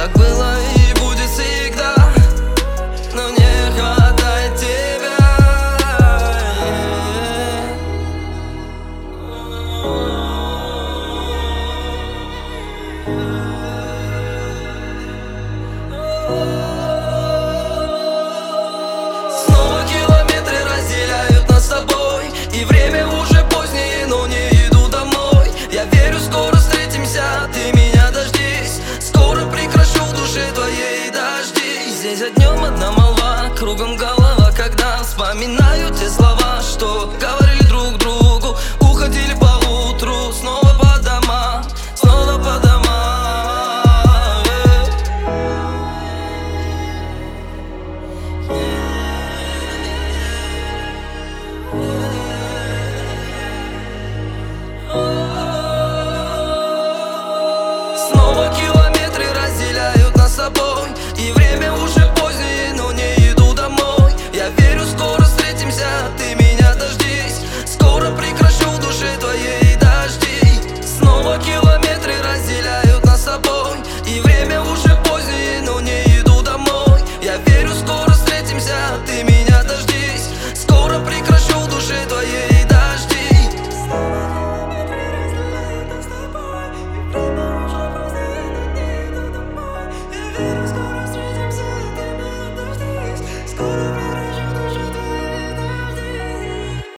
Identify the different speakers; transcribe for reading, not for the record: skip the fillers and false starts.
Speaker 1: как было и будет всегда, но не хватает тебя. Снова километры разделяют нас с тобой, и время уже позднее, но не иду домой. Я верю, скоро встретимся, ты меня дождись. Скоро прекращу в душе твоей дожди. Здесь за днем одна молва, кругом голова, когда вспоминаю те слова, что говорил.